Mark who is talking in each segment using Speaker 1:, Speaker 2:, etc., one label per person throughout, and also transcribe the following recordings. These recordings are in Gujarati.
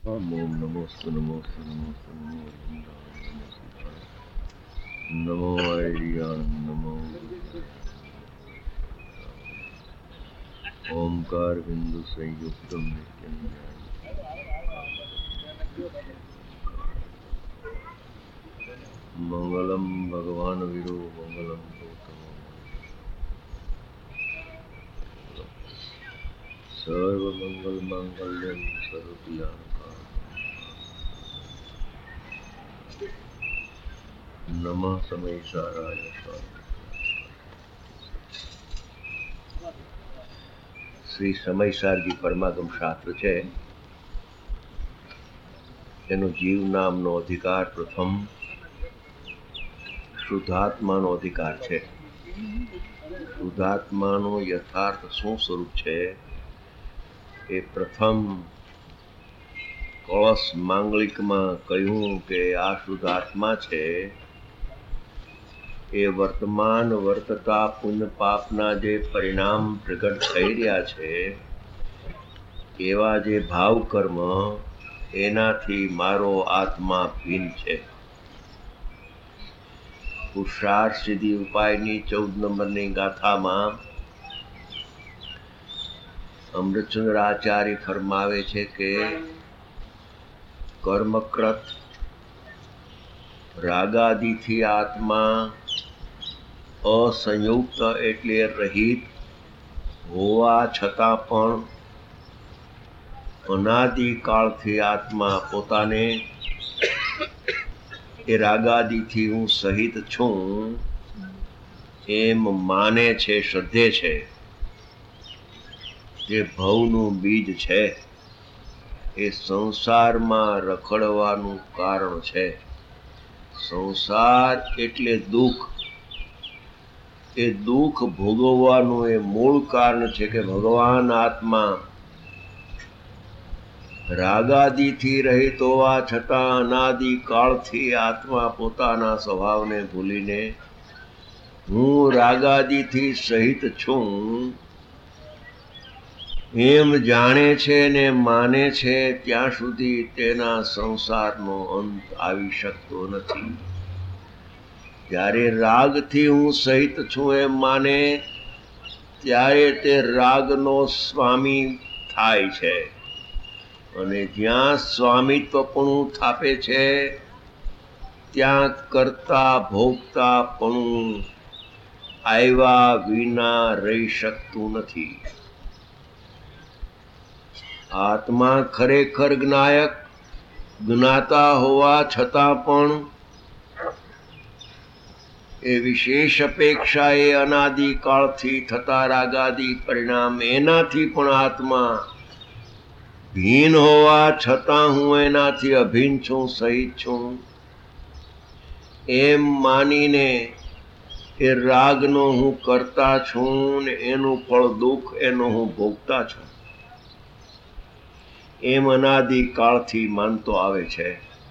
Speaker 1: ઓમ નમોસ્તુ નમોસ્તુ નમોસ્તુ નમો વૃંદાય નમો સિદ્ધાય નમો આર્યાન નમો ઓમકાર બિંદુ સંયુક્તમ નિત્યમ મંગલમ ભગવાન વિરો મંગલમ ગૌતમ સર્વ મંગલ માંગલ્યમ સર્વ કલ્યાણકાર નમઃ સમય સારાય શ્રી સમયસારજી પરમાગમ શાસ્ત્ર છે. એનો જીવ નામનો અધિકાર પ્રથમ શુદ્ધાત્માનો અધિકાર છે. શુદ્ધાત્માનો યથાર્થ શું સ્વરૂપ છે એ પ્રથમ કળશ માંગલિકમાં કહ્યું કે આ શુદ્ધાત્મા છે એ વર્તમાન વર્તતા પુણ્ય પાપના જે પરિણામ પ્રગટ થઈ રહ્યા છે એવા જે ભાવ કર્મ એનાથી મારો આત્મા ભિન્ન છે. પુરુષાર્થ સિદ્ધિ ઉપાયની 14 નંબરની ગાથામાં અમૃતચંદ્ર આચાર્ય ફરમાવે છે કે કર્મકૃત રાગાદિથી આત્મા અસંયુક્ત એટલે રહિત હોવા છતાં પણ અનાદિકાળથી આત્મા પોતાને એ રાગાદિથી હું સહિત છું એમ માને છે, શ્રદ્ધે છે. જે ભવનું બીજ છે એ સંસારમાં રખડવાનું કારણ છે. સંસાર એટલે દુઃખ. એ દુઃખ ભોગવવાનું એ મૂળ કારણ છે કે ભગવાન આત્મા રાગાદિથી રહિત હોવા છતાં અનાદિકાળથી આત્મા પોતાના સ્વભાવને ભૂલીને હું રાગાદિથી સહિત છું એમ જાણે છે ને માને છે ત્યાં સુધી તેના સંસારનો અંત આવી શકતો નથી. જ્યારે રાગથી હું સહિત છું એમ માને ત્યારે તે રાગનો સ્વામી થાય છે અને જ્યાં સ્વામિત્વપણું થાપે છે ત્યાં કરતા ભોગતાપણું આવ્યા વિના રહી શકતું નથી. આત્મા ખરેખર જ્ઞાયક જ્ઞાતા હોવા છતાં પણ એ વિશેષ અપેક્ષા એ અનાદિકાળથી થતા રાગાદિ પરિણામ એનાથી પણ આત્મા ભિન્ન હોવા છતાં હું એનાથી અભિન્ન છું, સહિત છું એમ માનીને એ રાગનો હું કરતા છું ને એનું ફળ દુઃખ એનો હું ભોગતા છું એમ અનાદિકાળથી માનતો આવે છે.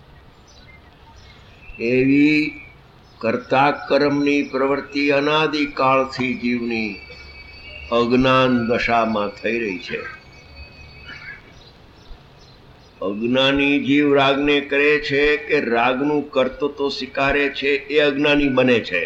Speaker 1: એવી કર્તા કર્મની પ્રવૃત્તિ અનાદિકાળથી જીવની અજ્ઞાન દશામાં થઈ રહી છે. અજ્ઞાની જીવ રાગને કરે છે કે રાગનું કર્તૃત્વ સ્વીકારે છે એ અજ્ઞાની બને છે.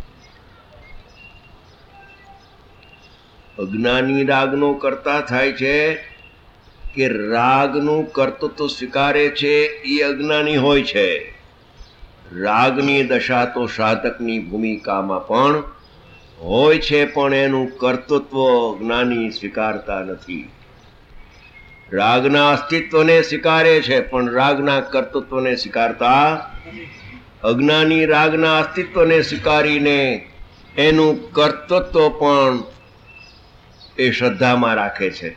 Speaker 1: અજ્ઞાની રાગનો કરતા થાય છે કે રાગનું કર્તૃત્વ સ્વીકારે છે એ અજ્ઞાની હોય છે. રાગની દશા તો સાધકની ભૂમિકામાં પણ હોય છે પણ એનું કર્તૃત્વ જ્ઞાની સ્વીકારતા નથી. રાગના અસ્તિત્વને સ્વીકારે છે પણ રાગના કર્તૃત્વને સ્વીકારતા અજ્ઞાની રાગના અસ્તિત્વને સ્વીકારીને એનું કર્તૃત્વ પણ એ શ્રદ્ધામાં રાખે છે.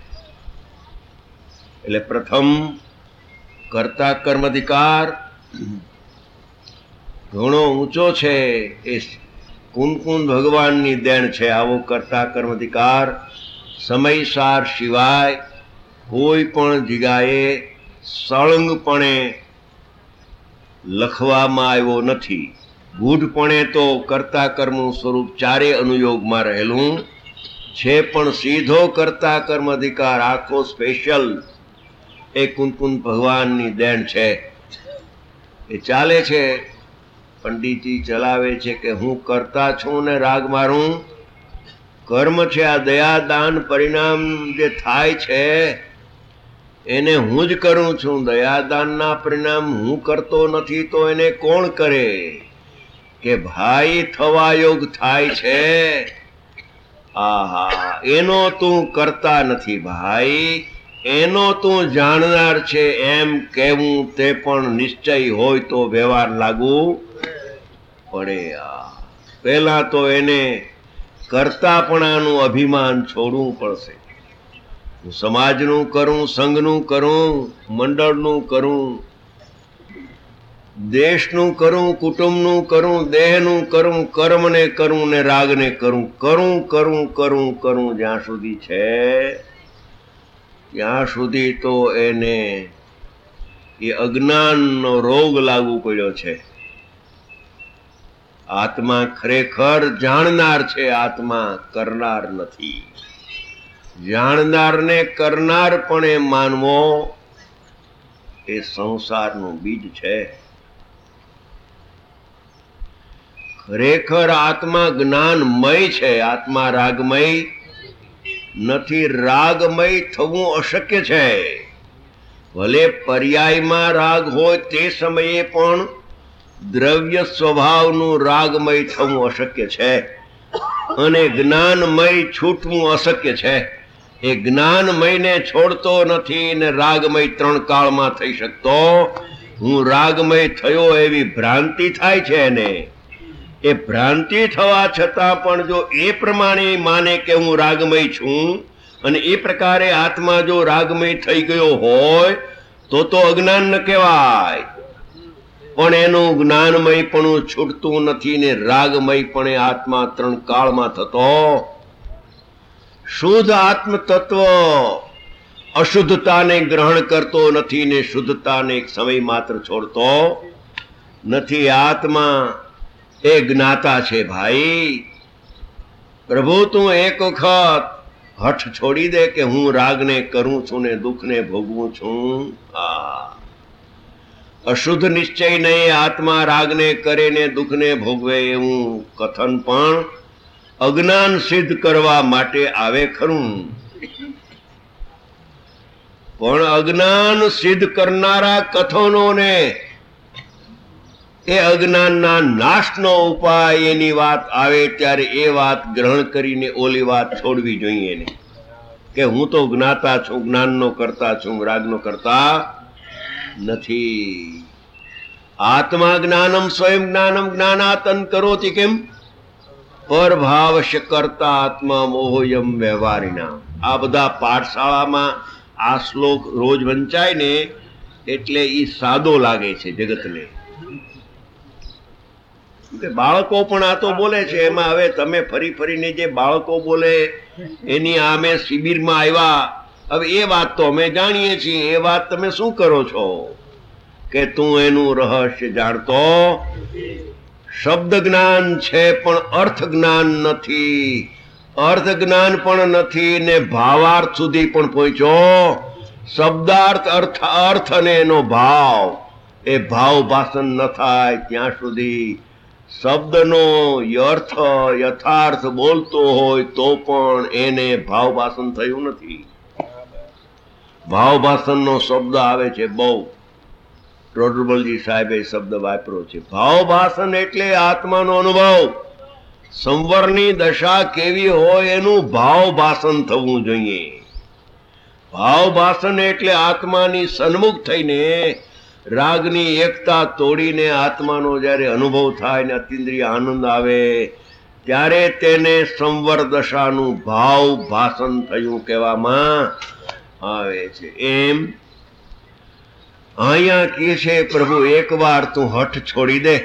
Speaker 1: એટલે પ્રથમ કર્તા કર્મ અધિકાર ઘણો ઊંચો છે. એ કુંકુંદ ભગવાનની દેણ છે. આવો કર્તા કર્મ અધિકાર સમયસાર સિવાય કોઈ પણ જગ્યાએ સળંગપણે લખવામાં આવ્યો નથી. ગૂઢપણે તો કર્તા કર્મનું સ્વરૂપ ચારે અનુયોગમાં રહેલું છે પણ સીધો કર્તા કર્મ અધિકાર આખો સ્પેશિયલ એ કુંકુંદ ભગવાનની દેણ છે. એ ચાલે છે, પંડિતજી ચલાવે છે કે હું કરતા છું ને રાગ મારું કર્મ છે. આ દયા દાન પરિણામ જે થાય છે એને હું જ કરું છું. દયાદાનના પરિણામ હું કરતો નથી તો એને કોણ કરે? કે ભાઈ થવા યોગ થાય છે. આહા, એનો તું કરતા નથી ભાઈ, એનો તું જાણનાર છે એમ કહેવું તે પણ નિશ્ચય હોય તો વ્યવહાર લાગુ પડે. પહેલા તો એને કરતાપણાનું અભિમાન છોડવું પડશે. હું સમાજનું કરું, સંઘનું કરું, મંડળનું કરું, દેશનું કરું, કુટુંબનું કરું, દેહનું કરું, કર્મને કરું ને રાગને કરું, કરું કરું કરું કરું જ્યાં સુધી છે ત્યાં સુધી તો એને એ અજ્ઞાનનો રોગ લાગુ પડ્યો છે. આત્મા ખરેખર જાણનાર છે, આત્મા કરનાર નથી. જાણનારને કરનાર પણ એ માનવો એ સંસારનું બીજ છે. ખરેખર આત્મા જ્ઞાનમય છે, આત્મા રાગમય નથી. રાગમય થવું અશક્ય છે. ભલે પર્યાયમાં રાગ હોય તે સમયે પણ દ્રવ્ય સ્વભાવનું રાગમય થવું અશક્ય છે અને જ્ઞાનમય છૂટવું અશક્ય છે. એ જ્ઞાનમયને છોડતો નથી ને રાગમય ત્રણ કાળમાં થઈ શકતો. હું રાગમય થયો એવી ભ્રાંતિ થાય છે એને. એ ભ્રાંતિ થવા છતાં પણ જો એ પ્રમાણે માને કે હું રાગમય છું અને એ પ્રકારે આત્મા જો રાગમય થઈ ગયો હોય તો અજ્ઞાન ન કહેવાય. પણ એનું જ્ઞાનમય પણ છૂટતું નથી ને રાગમય પણ આત્મા ત્રણ કાળમાં થતો. શુદ્ધ આત્મ તત્વ અશુદ્ધતાને ગ્રહણ કરતો નથી ને શુદ્ધતાને એક સમય માત્ર છોડતો નથી. આત્મા એ જ્ઞાતા છે ભાઈ. પ્રભુ તું એક વખત હઠ છોડી દે કે હું રાગને કરું છું ને દુઃખને ભોગવું છું. અશુદ્ધ નિશ્ચય નહીં આત્મા રાગને કરે ને દુઃખને ભોગવે એવું કથન પણ અજ્ઞાન સિદ્ધ કરવા માટે આવે ખરું. પણ અજ્ઞાન સિદ્ધ કરનારા કથનોને એ અજ્ઞાનના નાશનો ઉપાય એની વાત આવે ત્યારે એ વાત ગ્રહણ કરીને ઓલી વાત છોડવી જોઈએ એને કે હું તો જ્ઞાતા છું, જ્ઞાનનો કરતા છું, રાગનો કરતા નથી. આત્મા જ્ઞાનમ સ્વયં જ્ઞાનમ જ્ઞાનાતન કરોતિ કેમ પરભાવશ્ય કરતા આત્મા મોહયમ વ્યવહારિણા. આ બધા પાઠશાળામાં આ શ્લોક રોજ વંચાય ને એટલે ઈ સાદો લાગે છે જગતને. બાળકો પણ આ તો બોલે છે. એમાં હવે તમે ફરી ફરીને જે બાળકો બોલે એની આમે શિબિરમાં આવ્યા, હવે એ વાત તો અમે જાણીએ છીએ. એ વાત તમે શું કરો છો કે તું એનું રહસ્ય જાણતો? શબ્દ જ્ઞાન છે પણ અર્થ જ્ઞાન નથી. અર્થ જ્ઞાન પણ નથી ને ભાવાર્થ સુધી પણ પહોંચ્યો. શબ્દાર્થ અર્થ અને એનો ભાવ એ ભાવ ભાષણ ન થાય ત્યાં સુધી શબ્દનો અર્થ યથાર્થ બોલતો હોય તો પણ એને ભાવ ભાષણ થયું નથી. ભાવ ભાષણનો શબ્દ આવે છે બહુ. ટોડરમલજી સાહેબે શબ્દ વાપર્યો છે ભાવ ભાષણ એટલે આત્માનો અનુભવ. સંવરની દશા કેવી હોય એનું ભાવ ભાષણ થવું જોઈએ. ભાવ ભાષણ એટલે આત્માની સન્મુખ થઈને રાગની એકતા તોડીને આત્માનો જ્યારે અનુભવ થાય ને અતિન્દ્રિય આનંદ આવે ત્યારે તેને સંવર દશાનું ભાવ ભાષણ થયું કહેવામાં આવે છે. એમ અહીંયા કહે છે પ્રભુ એક વાર તું હઠ છોડી દે.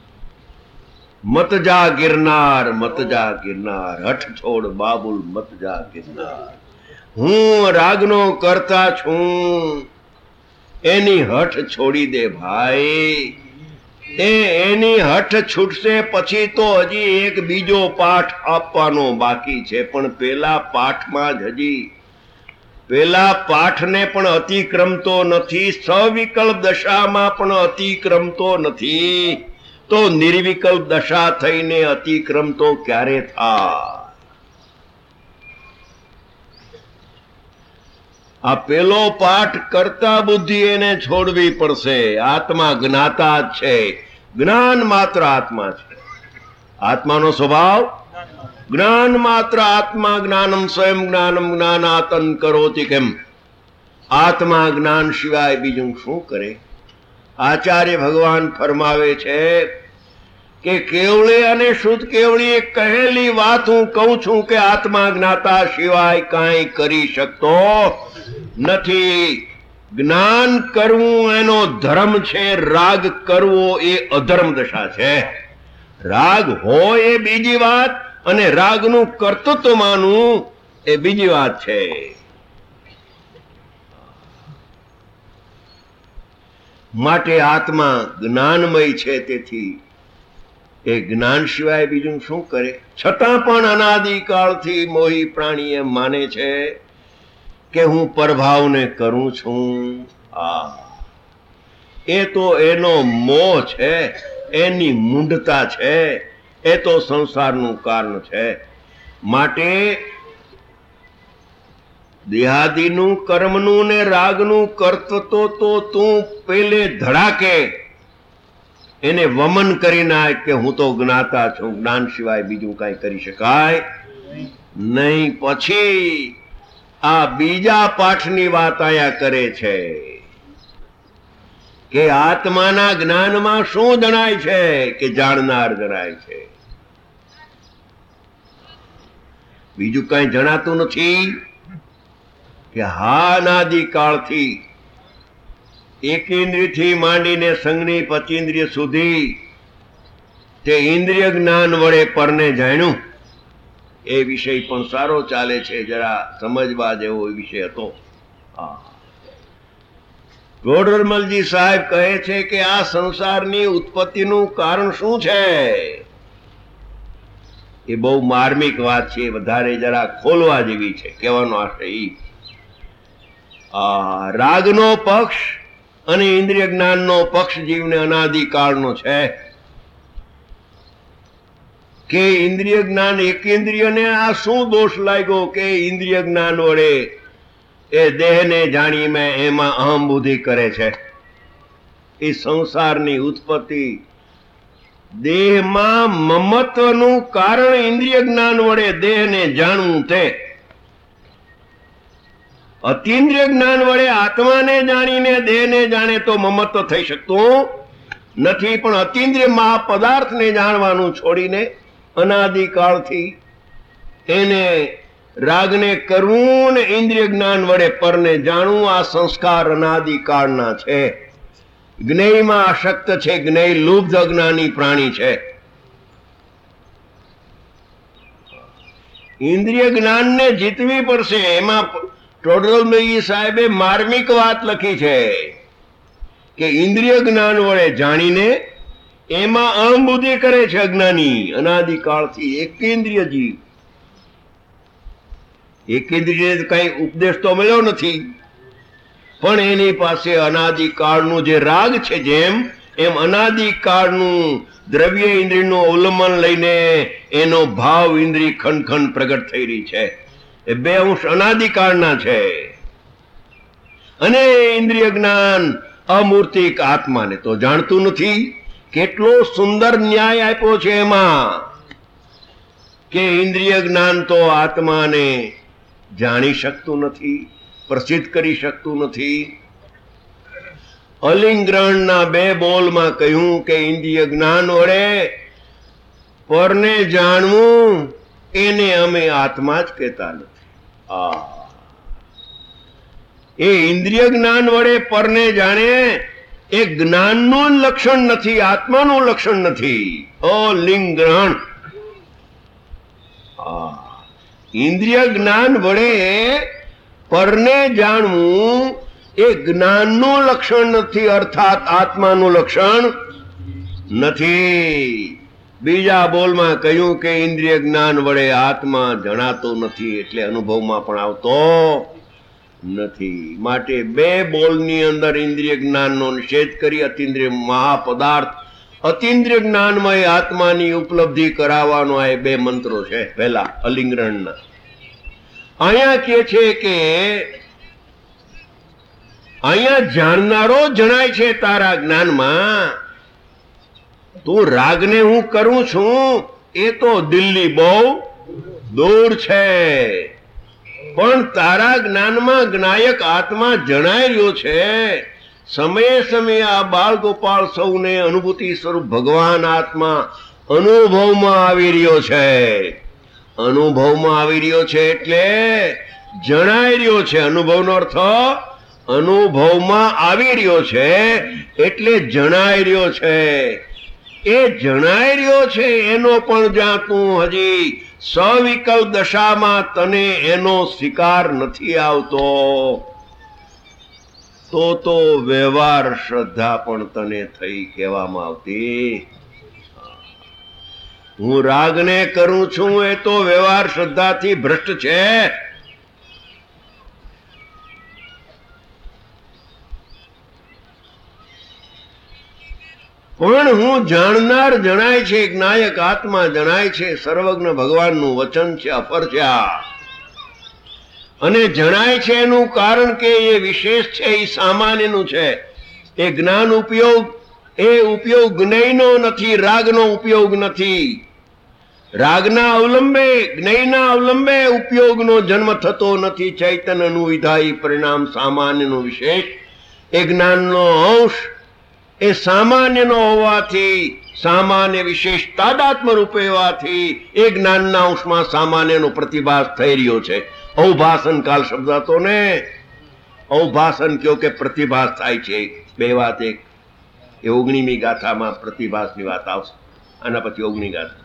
Speaker 1: મત જા ગિરનાર, મત જા ગિરનાર, હઠ છોડ બાબુલ મત જા ગિરનાર. હું રાગનો કરતા છું એની હઠ છોડી દે ભાઈ. એની હઠ છૂટશે પછી તો હજી એક બીજો પાઠ આપવાનો બાકી છે. પણ પેલા પાઠમાં જ હજી પેલા પાઠને પણ અતિક્રમતો નથી, સવિકલ્પ દશામાં પણ અતિક્રમતો નથી, તો નિર્વિકલ્પ દશા થઈને અતિક્રમતો ક્યારે થાય? આ પેલો પાઠ કરતા બુદ્ધિ એને છોડવી પડશે. આત્મા જ્ઞાતા જ છે, જ્ઞાન માત્ર આત્મા છે. આત્માનો સ્વભાવ જ્ઞાન માત્ર. આત્મા જ્ઞાનમ સ્વયં જ્ઞાનમ જ્ઞાનાતન કરોતિ. કેમ? આત્મા જ્ઞાન સિવાય બીજું શું કરે? આચાર્ય ભગવાન ફરમાવે છે કે કેવળી અને શુદ્ધ કેવળી કહેલી વાત હું કહું છું કે આત્મા જ્ઞાતા સિવાય કાંઈ કરી શકતો નથી. જ્ઞાન કરવું એનો ધર્મ છે, રાગ કરવો એ અધર્મ દશા છે. રાગ હોય એ બીજી વાત, અને રાગનું કર્તૃત્વ માનવું એ બીજી વાત છે. માટે આત્મા જ્ઞાનમય છે, તેથી એ જ્ઞાન સિવાય બીજું શું કરે? છતાં પણ અનાદિકાળથી મોહી પ્રાણી એમ માને છે કે હું પરભાવને કરું છું. એ તો એનો મોહ છે, એની મૂંઢતા છે, એ તો સંસારનું કારણ છે. માટે દેહાદિનું કર્મનું ને રાગનું કર્તૃત્વ તો તું પેલે ધડાકે એને વમન કરી નાખ કે હું તો જ્ઞાતા છું, જ્ઞાન સિવાય બીજું કઈ કરી શકાય નહીં. પછી આ બીજા પાઠની વાત આયા કરે છે કે આત્માના જ્ઞાનમાં શું જણાય છે? કે જાણનાર જણાય છે, બીજું કઈ જણાતું નથી. કે હા, અનાદિકાળથી એકેન્દ્રિયથી માંડીને સંજ્ઞી પચેન્દ્રિય સુધી તે ઇન્દ્રિય જ્ઞાન વડે પરને જાણ્યું. એ વિષય પણ સારો ચાલે છે, જરા સમજવા જેવો વિષય હતો. ગોડરમલજી સાહેબ કહે છે કે આ સંસારની ઉત્પત્તિનું કારણ શું છે? એ બહુ માર્મિક વાત છે, વધારે જરા ખોલવા જેવી છે. કહેવાનો આશય રાગનો પક્ષ અને ઇન્દ્રિય જ્ઞાનનો પક્ષ જીવને અનાદિકાળનો છે. કે ઇન્દ્રિય જ્ઞાન એકેન્દ્રિયને આ શું દોષ લાગ્યો કે ઇન્દ્રિય જ્ઞાન વડે એ દેહને જાણી મેં એમાં અહમ બુદ્ધિ કરે છે. એ સંસારની ઉત્પત્તિ દેહમાં મમત્વનું કારણ ઇન્દ્રિય જ્ઞાન વડે દેહને જાણવું. તે અતિન્દ્રિય જ્ઞાન વડે આત્માને જાણીને દેહને જાણે તો મમત્વ થઈ શકતું નથી. પણ અતિન્દ્રિય મહાપદાર્થને જાણવાનું છોડીને અનાદિકાળથી એને રાગને કરવું ને ઇન્દ્રિય જ્ઞાન વડે પરને જાણવું, આ સંસ્કાર અનાદિકાળના છે. જ્ઞેયમાં આસક્ત છે. જ્ઞેય લુબ્ધ અજ્ઞાની પ્રાણી છે. ઇન્દ્રિય જ્ઞાનને જીતવી પડશે. એમાં ટોડરમલજી સાહેબે માર્મિક વાત લખી છે કે ઇન્દ્રિય જ્ઞાન વડે જાણીને એમાં અહમ બુદ્ધિ કરે છે અજ્ઞાની. અનાદિકાળથી એકેન્દ્રિય જીવ, એકેન્દ્રિય કઈ ઉપદેશ તો મળ્યો નથી, પણ એની પાસે અનાદિકાળનું જે રાગ છે, જેમ એમ અનાદિકાળનું દ્રવ્ય ઇન્દ્રિયનું અવલંબન લઈને એનો ભાવ ઇન્દ્રિય ખંડ ખંડ પ્રગટ થઈ રહી છે. એ બે અંશ અનાદિકાળના છે. અને ઇન્દ્રિય જ્ઞાન અમૂર્તિક આત્માને તો જાણતું નથી. કેટલો સુંદર ન્યાય આપ્યો છે એમાં કે ઇન્દ્રિય જ્ઞાન તો આત્માને જાણી શકતું નથી, પ્રસિદ્ધ કરી શકતું નથી. અલિંગ્રહણના 2 બોલમાં કહ્યું કે ઇન્દ્રિય જ્ઞાન વડે પરને જાણવું એને અમે આત્મા જ કહેતા નથી. એ ઇન્દ્રિય જ્ઞાન વડે પરને જાણે એ જ્ઞાનનું લક્ષણ નથી, આત્માનું લક્ષણ નથી. લિંગ ગ્રહણ ઇન્દ્રિય જ્ઞાન વડે પરને જાણવું એ જ્ઞાનનું લક્ષણ નથી, અર્થાત આત્માનું લક્ષણ નથી. બીજા બોલમાં કહ્યું કે ઇન્દ્રિય જ્ઞાન વડે આત્મા જણાતો નથી, એટલે અનુભવમાં પણ આવતો નથી. માટે બે બોલની અંદર ઇન્દ્રિય જ્ઞાનનો નિષેધ કરી અતિન્દ્રિય મહાપદાર્થ અતિન્દ્રિય જ્ઞાનમય આત્માની ઉપલબ્ધિ કરાવવાનો આ બે મંત્રો છે. પહેલા અલિંગરણના અહીંયા કે છે કે અહીંયા જાણનારો જણાય છે તારા જ્ઞાનમાં. તું રાગને હું કરું છું એ તો દિલ્હી બહુ દૂર છે, પણ તારા જ્ઞાનમાં જ્ઞાયક આત્મા જણાઈ રહ્યો છે. સમયે સમયે આ બાળ ગોપાળ સૌને અનુભૂતિ સ્વરૂપ ભગવાન આત્મા અનુભવમાં આવી રહ્યો છે. અનુભવમાં આવી રહ્યો છે એટલે જણાઈ રહ્યો છે. અનુભવનો અર્થ અનુભવમાં આવી રહ્યો છે એટલે જણાઈ રહ્યો છે. એ જણાઈ રહ્યો છે એનો પણ જ્યાં તું હજી સવિકલ્પ દશામાં તને એનો સ્વીકાર નથી આવતો તો વ્યવહાર શ્રદ્ધા પણ તને થઈ કહેવામાં આવતી. હું રાગને કરું છું એ તો વ્યવહાર શ્રદ્ધાથી ભ્રષ્ટ છે. પણ હું જાણનાર જણાય છે, જ્ઞાયક આત્મા જણાય છે, સર્વજ્ઞ ભગવાનનું વચન છે, અપર છે અને જણાય છે એનું કારણ કે એ વિશેષ છે, એ સામાન્યનું છે. એ જ્ઞાન ઉપયોગ એ ઉપયોગ જ્ઞેયનો નથી, રાગનો ઉપયોગ નથી. રાગના અવલંબે જ્ઞેયના અવલંબે ઉપયોગનો જન્મ થતો નથી. ચૈતન્યનું વિધાયી પરિણામ સામાન્યનું વિશેષ એ જ્ઞાનનો અંશ એ સામાન્યનો હોવાથી સામાન્ય વિશેષ તાદાત્મ્ય રૂપે હોવાથી એ જ્ઞાનના અંશમાં સામાન્યનો પ્રતિભાસ થઈ રહ્યો છે. અવભાષણ કાલ શબ્દ હતો ને, અવભાષણ કયો કે પ્રતિભાસ થાય છે. બે વાત એક એ 19મી ગાથામાં પ્રતિભાસની વાત આવશે. આના પછી 19મી ગાથા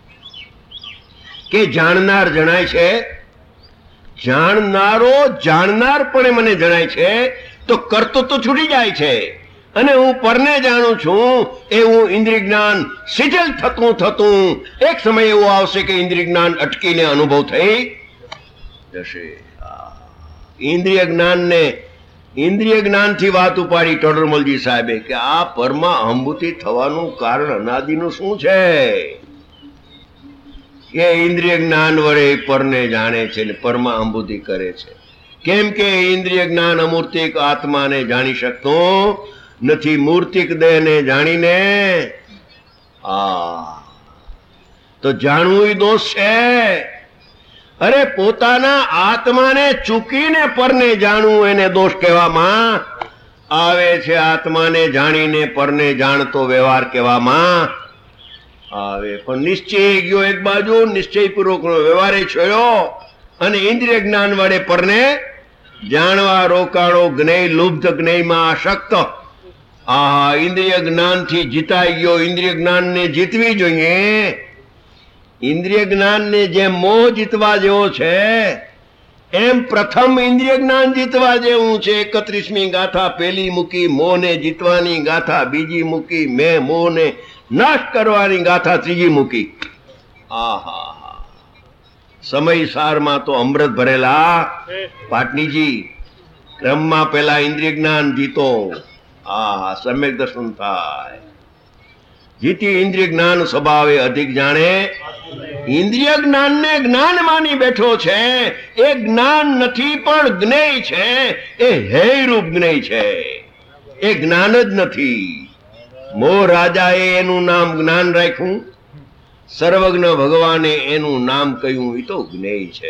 Speaker 1: કે જાણનાર જણાય છે. જાણનારો જાણનાર પણ મને જણાય છે તો કરતો તો છૂટી જાય છે. અને હું પરને જાણું છું એ હું ઇન્દ્રિય જ્ઞાન શિથિલ થતું એક સમય એવો આવશે કે ઇન્દ્રિય જ્ઞાન અટકીને અનુભવ થઈ જશે. ઇન્દ્રિય જ્ઞાનથી વાત ઉપાડી ટોડરમલજી સાહેબે કે આ પરમાં અહંભૂતિ થવાનું કારણ અનાદિનું શું છે કે ઇન્દ્રિય જ્ઞાન વડે પરને જાણે છે ને પરમાં અહંભૂતિ કરે છે. કેમ કે ઇન્દ્રિય જ્ઞાન અમૂર્તિક આત્માને જાણી શકતું નથી. મૂર્તિક દેહને જાણીને તો જાણવું દોષ છે. અરે પોતાના આત્માને ચૂકીને પરને જાણવું એને દોષ કહેવામાં આવે છે. આત્માને જાણીને પરને જાણતો વ્યવહાર કહેવામાં આવે. પણ નિશ્ચય ગયો એક બાજુ, નિશ્ચયપૂર્વકનો વ્યવહારે છોડ્યો અને ઇન્દ્રિય જ્ઞાન વડે પરને જાણવા રોકાણો. જ્ઞેય લુબ્ધ, જ્ઞેયમાં આસક્ત. ઇન્દ્રિય જ્ઞાનથી જીતાઈ ગયો. ઇન્દ્રિય જ્ઞાનને જીતવી જોઈએ. ઇન્દ્રિય જ્ઞાનને જેમ મોહ જીતવા જેવો છે એમ પ્રથમ ઇન્દ્રિય જ્ઞાન જીતવા જેવું છે. 31મી ગાથા પેલી મૂકી મોહને જીતવાની ગાથા બીજી મૂકી, મેં મોહને નાશ કરવાની ગાથા ત્રીજી મૂકી. સમય સારમાં તો અમૃત ભરેલા પાટણીજી. ક્રમમાં પેલા ઇન્દ્રિય જ્ઞાન જીતો, સમ્યક દર્શન થાય. જીતી ઇન્દ્રિય જ્ઞાન સ્વભાવે અધિક જાણે. ઇન્દ્રિય જ્ઞાનને જ્ઞાન માની બેઠો છે. એ જ્ઞાન નથી પણ જ્ઞેય છે. એ હેય રૂપ જ્ઞેય છે, એ જ્ઞાન જ નથી. મોહ રાજાએ એનું નામ જ્ઞાન રાખ્યું, સર્વજ્ઞ ભગવાને એનું નામ કહ્યું એ તો જ્ઞેય છે.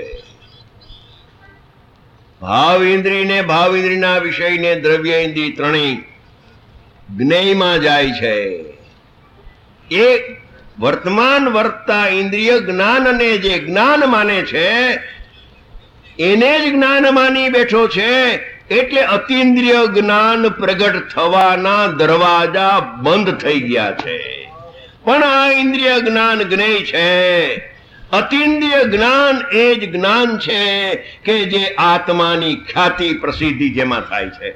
Speaker 1: ભાવ ઇન્દ્રિયને ભાવ ઇન્દ્રિયના વિષયને દ્રવ્ય ઇન્દ્રિય ત્રણેય જ્ઞેયમાં જાય છે. એ વર્તમાન વર્તતા ઇન્દ્રિય જ્ઞાનને જે જ્ઞાન માને છે એને જ જ્ઞાન માની બેઠો છે. એટલે અતિન્દ્રિય જ્ઞાન પ્રગટ થવાના દરવાજા બંધ થઈ ગયા છે. પણ આ ઇન્દ્રિય જ્ઞાન જ્ઞેય છે. અતિન્દ્રિય જ્ઞાન એ જ જ્ઞાન છે કે જે આત્માની ખ્યાતિ પ્રસિદ્ધિ જેમાં થાય છે.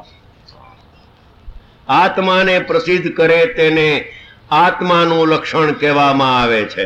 Speaker 1: આત્માને પ્રસિદ્ધ કરે તેને આત્માનું લક્ષણ કહેવામાં આવે છે.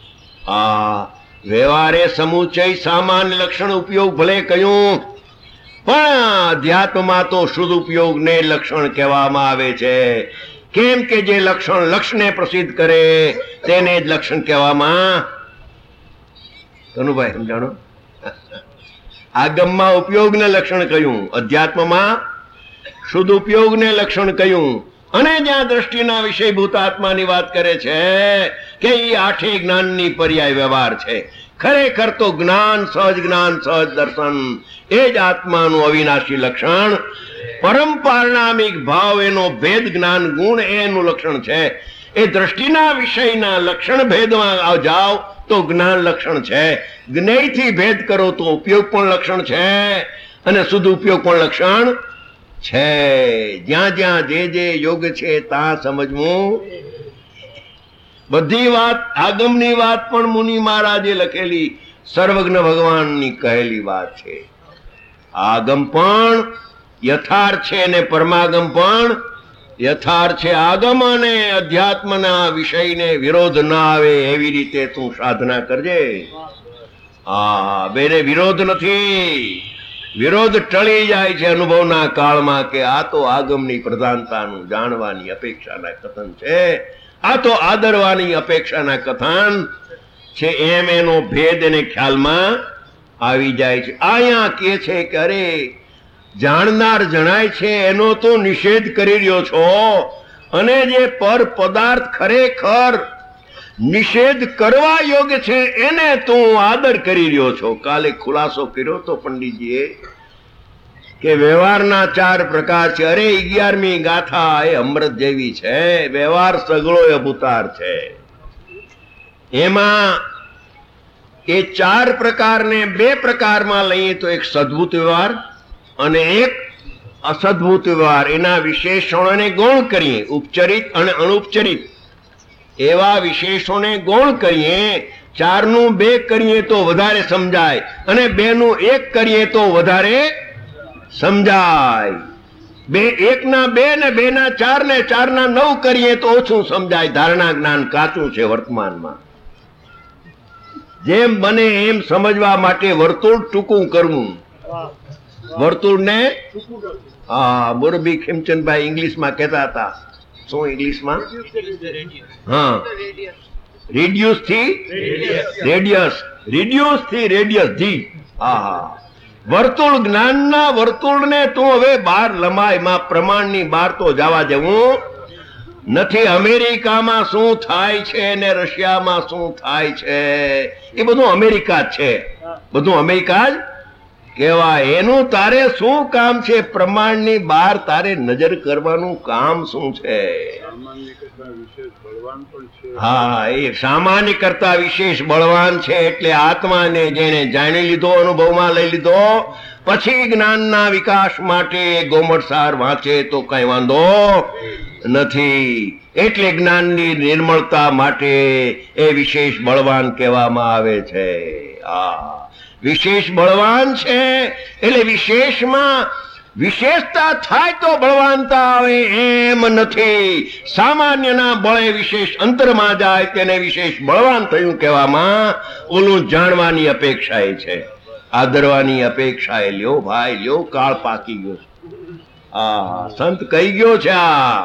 Speaker 1: વ્યવહારે સમુચય સામાન્ય લક્ષણ ઉપયોગ ભલે કહ્યું, પણ અધ્યાત્મમાં તો સદુપયોગને લક્ષણ કહેવામાં આવે છે. કેમ કે જે લક્ષણ લક્ષને પ્રસિદ્ધ કરે તેને જ લક્ષણ કહેવામાં. કનુભાઈ સમજાણો? આગમમાં ઉપયોગને લક્ષણ કહ્યું, અધ્યાત્મમાં સદુપયોગને લક્ષણ કહ્યું. અને જ્યાં દ્રષ્ટિના વિષયભૂત આત્માની વાત કરે છે કે એ આઠે જ્ઞાનની પર્યાય વ્યવહાર છે. ખરેખર તો જ્ઞાન, સહજ જ્ઞાન, સહજ દર્શન એ જ આત્માનું અવિનાશી લક્ષણ. પરમ પારણામિક ભાવ એનો ભેદ જ્ઞાન ગુણ એનું લક્ષણ છે. એ દ્રષ્ટિના વિષયના લક્ષણ ભેદમાં જાઓ તો જ્ઞાન લક્ષણ છે. જ્ઞેયથી ભેદ કરો તો ઉપયોગ પણ લક્ષણ છે અને શુદ્ધ ઉપયોગ પણ લક્ષણ છે. જ્યાં જ્યાં જે યોગ છે ત્યાં સમજવું. બધી વાત, આગમની વાત પણ મુનિ મહારાજે લખેલી, સર્વજ્ઞ ભગવાનની કહેલી વાત છે. આગમ પણ યથાર્થ છે અને પરમાગમ પણ યથાર્થ છે. આગમ અને અધ્યાત્મના વિષયને વિરોધ ના આવે એવી રીતે તું સાધના કરજે. હા, બેને વિરોધ નથી. વિરોધ ટળી જાય છે અનુભવના કાળમાં કે આ તો આગમની પ્રધાનતાનું જાણવાની અપેક્ષાના કથન છે, આ તો આદરવાની અપેક્ષાના કથન છે, એમ એનો ભેદ એને ખ્યાલમાં આવી જાય છે. અહીંયા કે છે કે અરે જાણનાર જણાય છે એનો તો નિષેધ કરી રહ્યો છો, અને જે પર પદાર્થ ખરેખર નિષેધ કરવા યોગ્ય છે એને તું આદર કરી રહ્યો છો. કાલે ખુલાસો કર્યો તો પંડિતજીએ કે વ્યવહારના 4 પ્રકાર છે. અરે 11મી ગાથા એ અમૃત જેવી છે. વ્યવહાર સગળો અભૂતાર છે. એમાં એ 4 પ્રકારને 2 પ્રકારમાં લઈએ તો એક સદભૂત વ્યવહાર અને એક અસદભૂત વ્યવહાર. એના વિશેષણોને ગૌણ કરીએ, ઉપચરિત અને અનુપચરિત એવા વિશેષોને ગૌણ કરીએ. 4નું 2 કરીએ તો વધારે સમજાય અને 2નું 1 કરીએ તો વધારે સમજાય. 1ના 2 ને 2ના 4 ને 4ના 9 કરીએ તો ઓછું સમજાય. ધારણા જ્ઞાન કાચું છે વર્તમાનમાં. જેમ બને એમ સમજવા માટે વર્તુળ ટૂંકું કરવું. વર્તુળને મોરબી ખીમચંદભાઈ ઇંગ્લિશમાં કહેતા હતા. શું ઇંગ્લિશમાં? હા, રેડિયસ થી રેડિયસ, રેડિયસ થી રેડિયસ જી. હા, વર્તુળ, જ્ઞાનના વર્તુળને તું હવે બહાર લંબાઈમાં પ્રમાણની બહાર તો જવા જેવું નથી. અમેરિકામાં શું થાય છે ને રશિયામાં શું થાય છે એ બધું અમેરિકા જ છે, બધું અમેરિકા જ કહેવાય. એનું તારે શું કામ છે? પ્રમાણની બહાર તારે નજર કરવાનું કામ શું છે? હા, એ સામાન્ય કરતા વિશેષ બળવાન છે. એટલે આત્માને જેને જાણી લીધો, અનુભવમાં લઈ લીધો, પછી જ્ઞાનના વિકાસ માટે ગોમટસાર વાંચે તો કઈ વાંધો નથી. એટલે જ્ઞાનની નિર્મળતા માટે એ વિશેષ બળવાન કહેવામાં આવે છે. હા, વિશેષ બળવાન છે. એટલે વિશેષમાં વિશેષતા થાય તો બળવાનતા આવે એમ નથી. સામાન્યના બળે વિશેષ અંતરમાં જાય તેને વિશેષ બળવાન થયું કહેવામાં. ઓલું જાણવાની અપેક્ષા એ છે, આદરવાની અપેક્ષા એ. લ્યો ભાઈ લ્યો, કાળ પાકી ગયો. હા, સંત કહી ગયો છે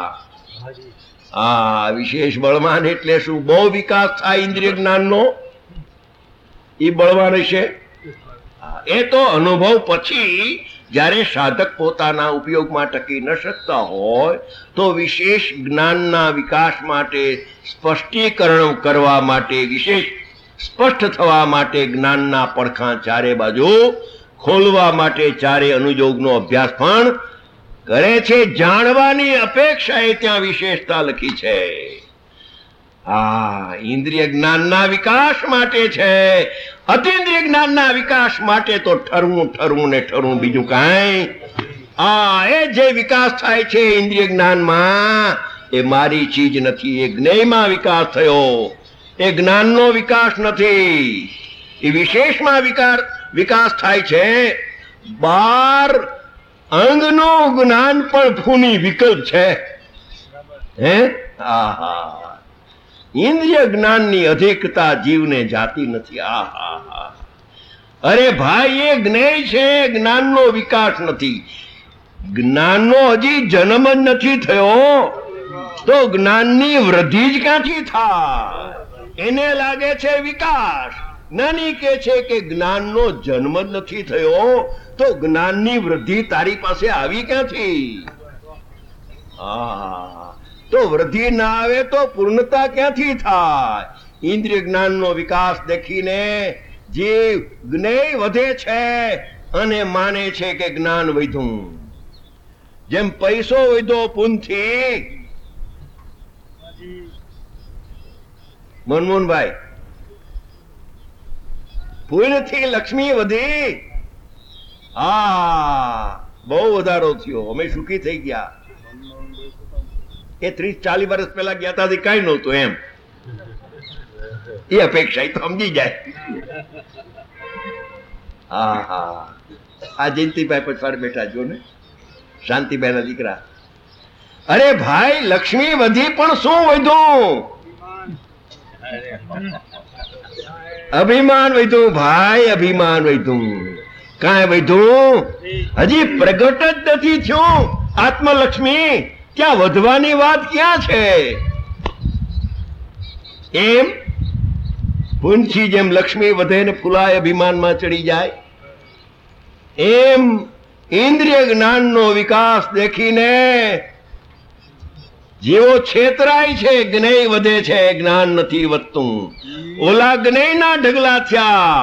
Speaker 1: આ વિશેષ બળવાન એટલે શું? બહુ વિકાસ થાય ઇન્દ્રિય જ્ઞાનનો, એ બળવાન હશે. એ તો અનુભવ પછી જ્યારે સાધક પોતાના ઉપયોગમાં ટકી ન શકતા હોય તો વિશેષ જ્ઞાનના વિકાસ માટે, સ્પષ્ટીકરણ કરવા માટે, વિશેષ સ્પષ્ટ થવા માટે જ્ઞાનના પડખાં ચારે બાજુ ખોલવા માટે ચારે અનુયોગનો અભ્યાસ પણ કરે છે. જાણવાની અપેક્ષા એ ત્યાં વિશેષતા લખી છે. હા, ઇન્દ્રિય જ્ઞાનના વિકાસ માટે છે. અતિન્દ્રિય જ્ઞાનના વિકાસ માટે તો ઠરવું ને ઠરવું, બીજું કાંઈ. એ જે વિકાસ થાય છે ઇન્દ્રિય જ્ઞાનમાં એ મારી ચીજ નથી. એ જ્ઞેયમાં વિકાસ થયો, એ જ્ઞાનનો વિકાસ નથી. એ વિશેષમાં વિકાસ થાય છે. 12 અંગનું જ્ઞાન પણ ફૂની વિકલ્પ છે. હે, આહા, ઇન્દ્રિય જ્ઞાનની અધિકતા જીવને જાતી નથી. અરે ભાઈ, એ જ્ઞેય છે, જ્ઞાનનો વિકાસ નથી. જ્ઞાનનો હજી જન્મ જ નથી થયો તો જ્ઞાનની વૃદ્ધિ જ ક્યાંથી થાય? એને લાગે છે વિકાસ. જ્ઞાની કે છે કે જ્ઞાનનો જન્મ જ નથી થયો તો જ્ઞાનની વૃદ્ધિ તારી પાસે આવી ક્યાંથી? તો વૃદ્ધિ ના આવે તો પૂર્ણતા ક્યાંથી થાય? ઇન્દ્રિય જ્ઞાનનો વિકાસ દેખીને જીવ જ્ઞેય વધે છે અને માને છે કે જ્ઞાન વધ્યું. જેમ પૈસો વધ્યો પુનથી, મનમોહનભાઈ, પુણ્યથી લક્ષ્મી વધી. બહુ વધારો થયો, અમે સુખી થઈ ગયા. એ 30-40 વર્ષ પહેલા ગયા હતા કઈ નહોતું એમ. એ અપેક્ષા તો સમજી જાય. આ જયંતિભાઈ પછવાડ બેઠા જો ને, શાંતિભાઈ ના દીકરા. અરે ભાઈ, લક્ષ્મી વધી પણ શું વધ્યું? અભિમાન વધ્યું ભાઈ, અભિમાન વધ્યું. કાંઈ વધ્યું? હજી પ્રગટ જ નથી થયું આત્મલક્ષ્મી. ત્યાં વધવાની વાત ક્યાં છે? એમ પુનથી જેમ લક્ષ્મી વધે ને ફૂલાય, અભિમાનમાં ચડી જાય, એમ ઇન્દ્રિય જ્ઞાનનો વિકાસ દેખીને જેવો છેતરાય છે, જ્ઞેય વધે છે, જ્ઞાન નથી વધતું. ઓલા જ્ઞેયના ઢગલા થયા,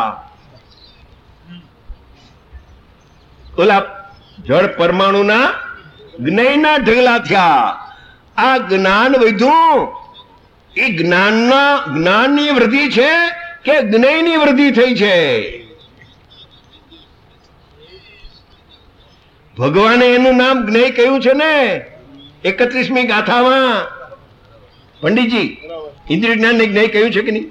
Speaker 1: ઓલા જળ પરમાણુના જ્ઞેયના ઢગલા થયા. આ જ્ઞાન વધ્યું. એ જ્ઞાનની વૃદ્ધિ છે કે જ્ઞેયની વૃદ્ધિ થઈ છે? ભગવાને એનું નામ જ્ઞેય કહ્યું છે ને 31મી ગાથામાં. પંડિતજી, ઇન્દ્રિય જ્ઞાન ને જ્ઞેય કહ્યું છે કે નહીં?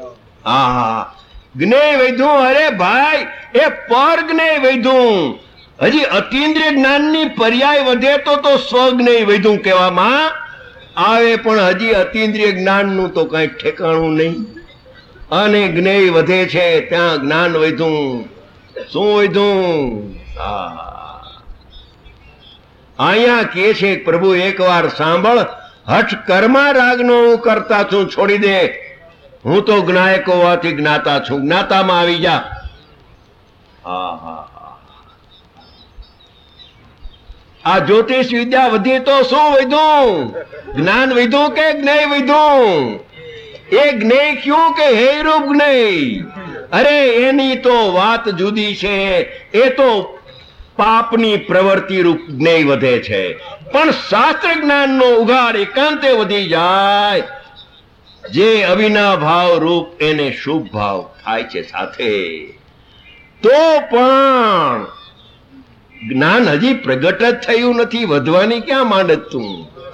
Speaker 1: જ્ઞેય વૈધું. અરે ભાઈ, એ પર જ્ઞેય વૈધું. હજી અતિન્દ્રિય જ્ઞાનની પર્યાય વધે તો સ્વજ્ઞેય વૈધું કહેવામાં આવે, પણ હજી અતિન્દ્રિય જ્ઞાનનું તો કઈ ઠેકાણું નહીં. અને જ્ઞેય વધે છે ત્યાં જ્ઞાન વૈધું. શું વૈધું? અહીંયા કે છે પ્રભુ, એકવાર સાંભળ, હઠ કર્મા રાગનો હું કરતા છું છોડી દે. હું તો જ્ઞાયક હોવાથી જ્ઞાતા છું. જ્ઞાતામાં આવી જા. આ જ્યોતિષ વિદ્યા વધી તો શું વધ્યું? જ્ઞાન વધ્યું કે જ્ઞેય વધ્યું? એ જ્ઞેય ક્યું કે હેયરૂપ જ્ઞેય? અરે એની તો વાત જુદી છે. એ તો પાપની પ્રવૃત્તિ રૂપ જ્ઞેય વધે છે. પણ શાસ્ત્ર જ્ઞાનનો ઉઘાડ એકાંતે વધી જાય, જે અવિનાભાવ રૂપ એને શુભ ભાવ થાય છે સાથે, તો પણ જ્ઞાન હજી પ્રગટ જ થયું નથી. વધવાની ક્યાં માંડત તું?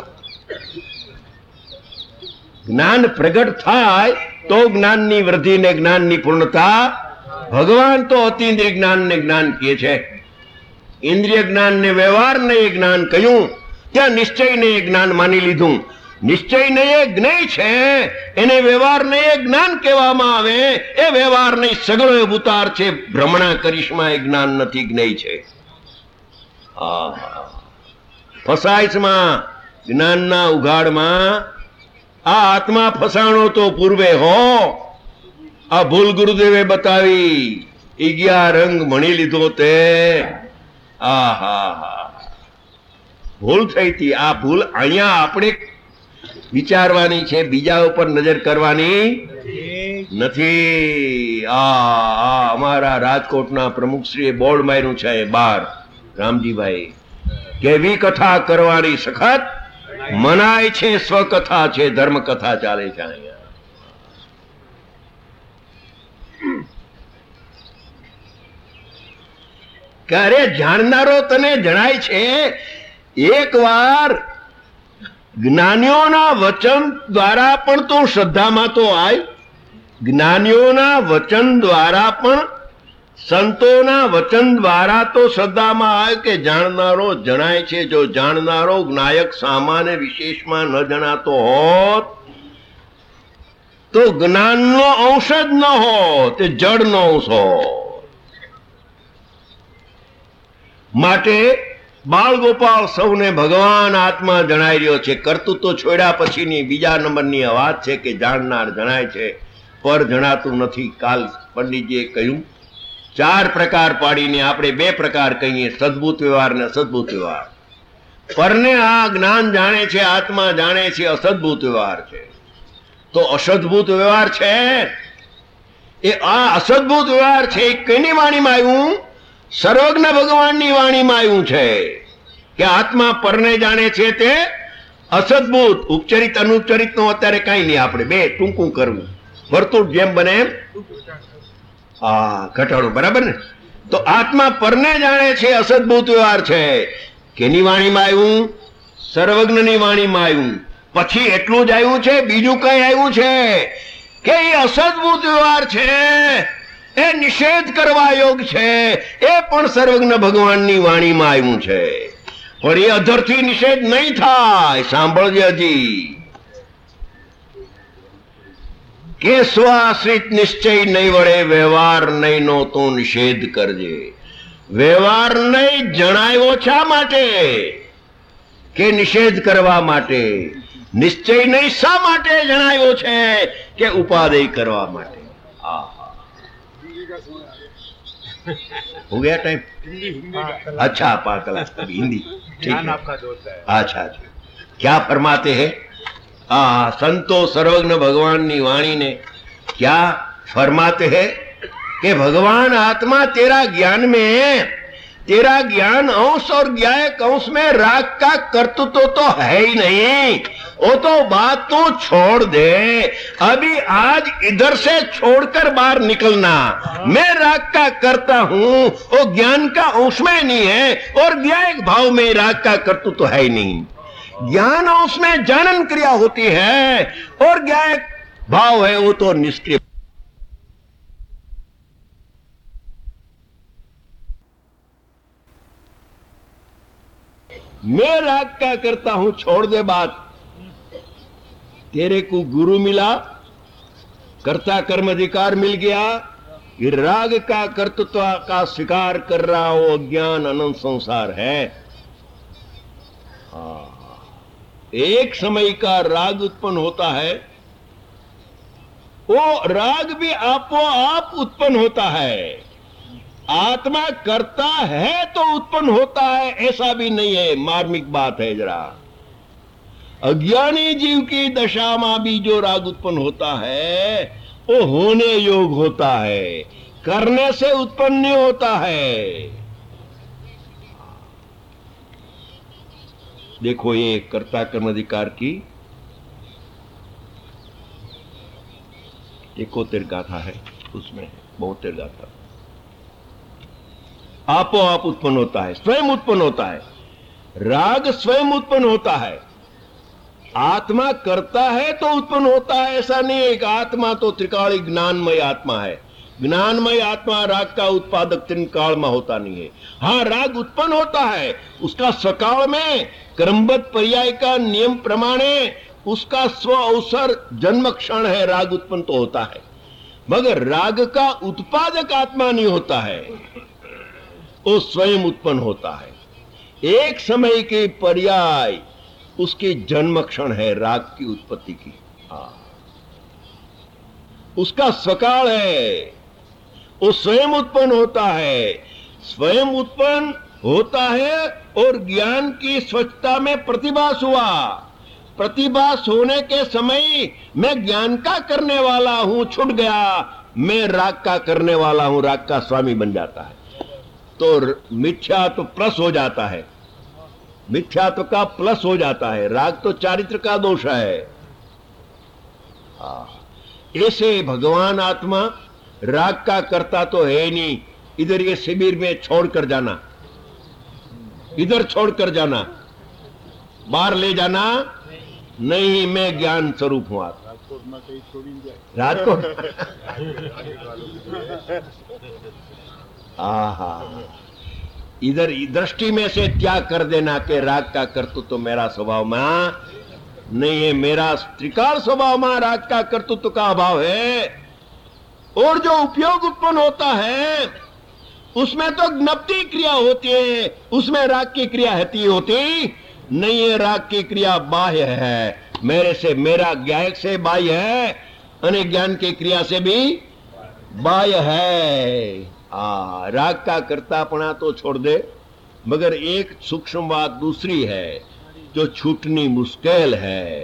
Speaker 1: જ્ઞાન પ્રગટ થાય તો જ્ઞાનની વૃદ્ધિ ને જ્ઞાનની પૂર્ણતા. ભગવાન તો અતિન્દ્રિય જ્ઞાન ને જ્ઞાન કહે છે. ઇન્દ્રિય જ્ઞાન ને વ્યવહાર ને એ જ્ઞાન કહ્યું, ત્યાં નિશ્ચય ને એ જ્ઞાન માની લીધું. નિશ્ચય ને એ જ્ઞેય છે, એને વ્યવહાર ને એ જ્ઞાન કહેવામાં આવે. એ વ્યવહાર ને સગળો ઉતાર છે. ભ્રમણા કરિશ્મા એ જ્ઞાન નથી, જ્ઞેય છે. ફસાઈશમાં જ્ઞાનના ઉઘાડમાં આ આત્મા ફસાણો તો પૂર્વે હો. આ ભૂલ ગુરુદેવે બતાવી. 11 રંગ ભણી લીધો તે. ભૂલ થઈ હતી. આ ભૂલ અહીંયા આપણે વિચારવાની છે, બીજા ઉપર નજર કરવાની નથી. અમારા રાજકોટના પ્રમુખશ્રીએ બોર્ડ માર્યું છે બહાર, રામજીભાઈ, કેવી કથા કરવાની સખત મનાય છે. સ્વકથા છે, ધર્મ કથા ચાલે છે અહીંયા. ક્યારે જાણનારો તને જણાય છે. એક વાર જ્ઞાનીઓના વચન દ્વારા પણ તું શ્રદ્ધામાં તો આય. જ્ઞાનીઓના વચન દ્વારા પણ, સંતોના વચન દ્વારા તો શ્રદ્ધામાં આવે કે જાણનારો જણાય છે. જો જાણનારો જ્ઞાયક સામાન્ય વિશેષમાં ન જણાતો હોત તો જ્ઞાનનો અંશ જ ન હોત, તે જડનો અંશ હોત. માટે બાળ ગોપાલ સૌને ભગવાન આત્મા જણાઈ રહ્યો છે. કર્તૃત્વ છોડ્યા પછીની બીજા નંબરની આ વાત છે કે જાણનાર જણાય છે, પર જણાતું નથી. કાલ પંડિતજીએ કહ્યું 4 પ્રકાર પાડીને આપણે 2 પ્રકાર કહીએ, સદભૂત વ્યવહાર ને અસદભૂત વ્યવહાર. પરને આ જ્ઞાન જાણે છે, આત્મા જાણે છે, અસદભૂત વ્યવહાર છે. તો અસદભૂત વ્યવહાર છે એ આ અસદભૂત વ્યવહાર છે કેની વાણીમાં આવ્યું? સર્વજ્ઞ ભગવાનની વાણીમાં આવ્યું છે કે આત્મા પરને જાણે છે તે અસદભૂત. ઉપચરિત અનુચરિત નો અત્યારે કઈ નહીં, આપણે 2 ટૂંકું કરવું, વર્તુળ જેમ બને એમ ઘટાડો, બરાબર ને? તો આત્મા પરને જાણે છે અસદભૂત વ્યવહાર છે. કેની વાણીમાં આવ્યું? સર્વજ્ઞની વાણીમાં આવ્યું. પછી એટલું જ આવ્યું છે, બીજું કઈ આવ્યું છે કે એ અસદભૂત વ્યવહાર છે, એ નિષેધ કરવા યોગ છે, એ પણ સર્વજ્ઞ ભગવાનની વાણીમાં આવ્યું છે. પણ એ અધરથી નિષેધ નહીં થાય. સાંભળજે હજી કે સ્વાશ્રિત નિશ્ચય નહીં વળે, વ્યવહાર નહીં નો તો નિષેધ કરજે. વ્યવહાર નહીં જણાવ્યો શા માટે? કે નિષેધ કરવા માટે. નિશ્ચય નહીં શા માટે જણાવ્યો છે? કે ઉપાદેય કરવા માટે. हो गया टाइम? अच्छा 5 क्लास हिंदी, ठीक है, अच्छा अच्छा. क्या फरमाते हैं? संतो सर्वज्ञ भगवान ની वाणी ने क्या फरमाते हैं कि भगवान आत्मा तेरा ज्ञान में, तेरा ज्ञान अंश और ज्ञायक अंश में राग का कर्तृत्व तो है ही नहीं. वो तो बात तो छोड़ दे. अभी आज इधर से छोड़कर बाहर निकलना. मैं राग का करता हूं, वो ज्ञान का अंश में नहीं है, और ज्ञायक भाव में राग का कर्तृत्व तो है ही नहीं. ज्ञान अंश में जनन क्रिया होती है, और ज्ञायक भाव है वो तो निष्क्रिय. मैं राग का करता हूं, छोड़ दे बात. तेरे को गुरु मिला, कर्ता कर्म अधिकार मिल गया, ये राग का कर्तृत्व का स्वीकार कर रहा हो, अज्ञान अनंत संसार है. एक समय का राग उत्पन्न होता है, वो राग भी आपो आप उत्पन्न होता है. आत्मा करता है तो उत्पन्न होता है ऐसा भी नहीं है. मार्मिक बात है जरा. अज्ञानी जीव की दशा में भी जो राग उत्पन्न होता है वो होने योग होता है, करने से उत्पन्न नहीं होता है. देखो ये कर्ता कर्म अधिकार की 71 गाथा है, उसमें 72 गाथा. आपो आप उत्पन्न होता है, स्वयं उत्पन्न होता है. राग स्वयं उत्पन्न होता है. आत्मा करता है तो उत्पन्न होता है ऐसा नहीं है. आत्मा तो त्रिकाली ज्ञानमय आत्मा है. ज्ञानमय आत्मा राग का उत्पादक त्रिकाल में होता नहीं है. हाँ, राग उत्पन्न होता है, उसका सकाल में क्रमबद्ध पर्याय का नियम प्रमाणे उसका स्व अवसर जन्म क्षण है, राग उत्पन्न तो होता है. मगर राग का उत्पादक आत्मा नहीं होता है, वो स्वयं उत्पन्न होता है. एक समय के पर्याय उसकी जन्म क्षण है राग की उत्पत्ति की. उसका स्वकाल है, वो स्वयं उत्पन्न होता है. स्वयं उत्पन्न होता है और ज्ञान की स्वच्छता में प्रतिभास हुआ. प्रतिभास होने के समय मैं ज्ञान का करने वाला हूं, छूट गया. मैं राग का करने वाला हूं, राग का स्वामी बन जाता है. तो मिथ्या तो प्लस हो जाता है, मिथ्यात्व का प्लस हो जाता है. राग तो चारित्र का दोष है. ऐसे भगवान आत्मा राग का करता तो है नहीं. इधर ये शिविर में छोड़कर जाना, इधर छोड़कर जाना, बाहर ले जाना नहीं. मैं ज्ञान स्वरूप हूं. राजकोट इधर दृष्टि में से त्याग कर देना कि राग का कर्तृत्व तो मेरा स्वभाव में नहीं है. मेरा त्रिकाल स्वभाव में राग का कर्तृत्व का अभाव है. और जो उपयोग उत्पन्न होता है उसमें तो ज्ञप्ति क्रिया होती है, उसमें राग की क्रिया होती नहीं है। राग की क्रिया बाह्य है, मेरे से, मेरा ज्ञायक से बाह्य है, अन्य ज्ञान की क्रिया से भी बाह्य है। राग का कर्तापना तो छोड़ दे, मगर एक सूक्ष्म बात दूसरी है जो छूटनी मुश्किल है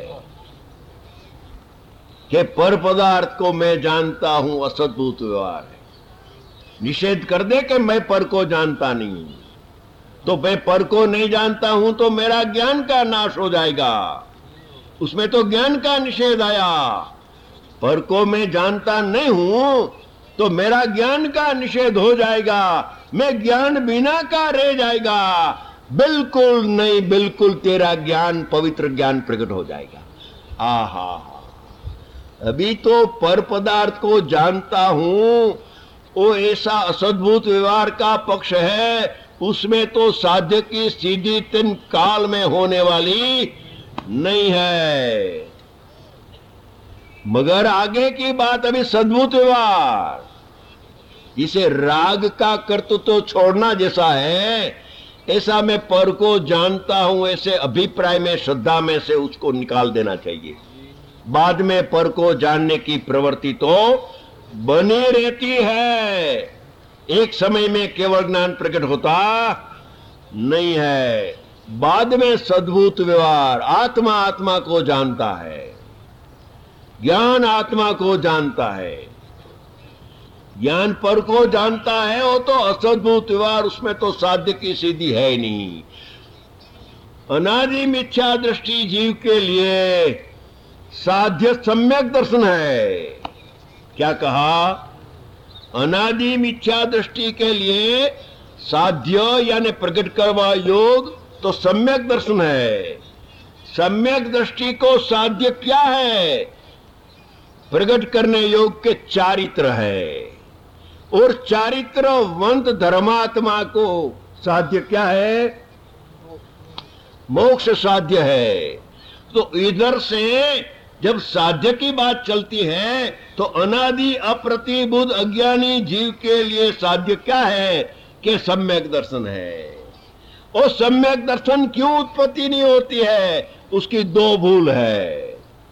Speaker 1: कि पर पदार्थ को मैं जानता हूं, असद्भूत व्यवहार है। निषेध कर दे कि मैं पर को जानता नहीं हूं, तो मैं पर को नहीं जानता हूं तो मेरा ज्ञान का नाश हो जाएगा। उसमें तो ज्ञान का निषेध आया। पर को मैं जानता नहीं हूं तो मेरा ज्ञान का निषेध हो जाएगा, मैं ज्ञान बिना का रह जाएगा। बिल्कुल नहीं, बिल्कुल तेरा ज्ञान, पवित्र ज्ञान प्रकट हो जाएगा। आहा, अभी तो पर पदार्थ को जानता हूं, वो ऐसा असद्भुत व्यवहार का पक्ष है, उसमें तो साध्य की सीधी 3 काल में होने वाली नहीं है। मगर आगे की बात अभी सद्भुत व्यवहार, इसे राग का कर्तृत्व तो छोड़ना जैसा है, ऐसा मैं पर को जानता हूं, ऐसे अभिप्राय में, श्रद्धा में से उसको निकाल देना चाहिए। बाद में पर को जानने की प्रवृत्ति तो बनी रहती है, एक समय में केवल ज्ञान प्रकट होता नहीं है। बाद में सद्भुत व्यवहार, आत्मा आत्मा को जानता है, ज्ञान आत्मा को जानता है, ज्ञान पर को जानता है, वो तो असद्भुत व्यवहार, उसमें तो साध्य की सिद्धि है ही नहीं। अनादि मिथ्या दृष्टि जीव के लिए साध्य सम्यक दर्शन है। क्या कहा? अनादि मिथ्या दृष्टि के लिए साध्य यानी प्रकट करवा योग तो सम्यक दर्शन है। सम्यक दृष्टि को साध्य क्या है? प्रकट करने योग के चारित्र है, और चारित्रवंत धर्मात्मा को साध्य क्या है? मोक्ष साध्य है। तो इधर से जब साध्य की बात चलती है तो अनादि अप्रतिबुद्ध अज्ञानी जीव के लिए साध्य क्या है कि सम्यक दर्शन है। और सम्यक दर्शन क्यों उत्पत्ति नहीं होती है? उसकी 2 भूल है।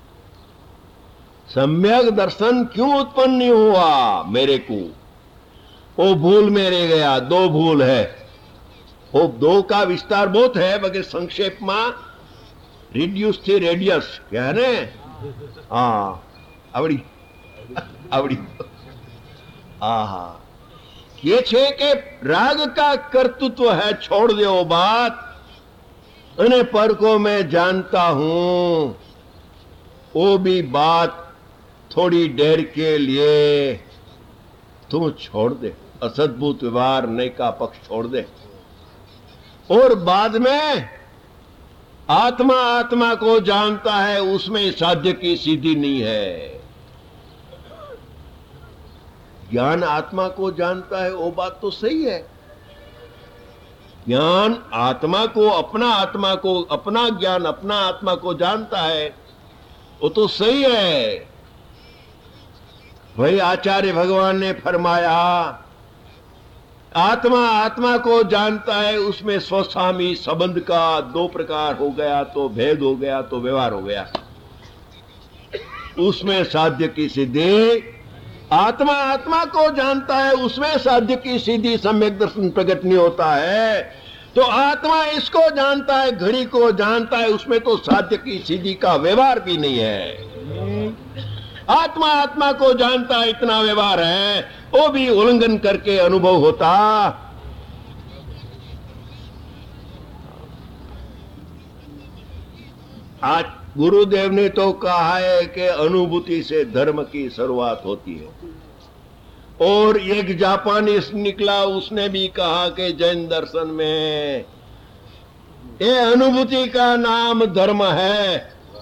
Speaker 1: सम्यक दर्शन क्यों उत्पन्न नहीं हुआ मेरे को, वो भूल में रह गया। 2 भूल है, वो 2 का विस्तार बहुत है, मगर संक्षेप में रिड्यूस थी रेडियस, क्या है ने? आवड़ी आवड़ी। ये छे के राग का कर्तृत्व है, छोड़ दे वो बात। अने पर को मैं जानता हूं, वो भी बात थोड़ी देर के लिए तू छोड़ दे। असद्भुत व्यवहार नहीं का पक्ष छोड़ दे, और बाद में आत्मा आत्मा को जानता है, उसमें साध्य की सिद्धि नहीं है। ज्ञान आत्मा को जानता है, वो बात तो सही है। ज्ञान आत्मा को, आत्मा को, अपना ज्ञान अपना आत्मा को जानता है, वो तो सही है भाई। आचार्य भगवान ने फरमाया आत्मा आत्मा को जानता है, उसमें स्वस्वामी संबंध का 2 प्रकार हो गया तो भेद हो गया तो व्यवहार हो गया, उसमें साध्य की सिद्धि। आत्मा आत्मा को जानता है, उसमें साध्य की सिद्धि सम्यक दर्शन प्रकट नहीं होता है। तो आत्मा इसको जानता है, घड़ी को जानता है, उसमें तो साध्य की सिद्धि का व्यवहार भी नहीं है। आत्मा आत्मा को जानता है, इतना व्यवहार है, वो भी उल्लंघन करके अनुभव होता। आज गुरुदेव ने तो कहा है कि अनुभूति से धर्म की शुरुआत होती है। और एक जापानी निकला, उसने भी कहा कि जैन दर्शन में ये अनुभूति का नाम धर्म है।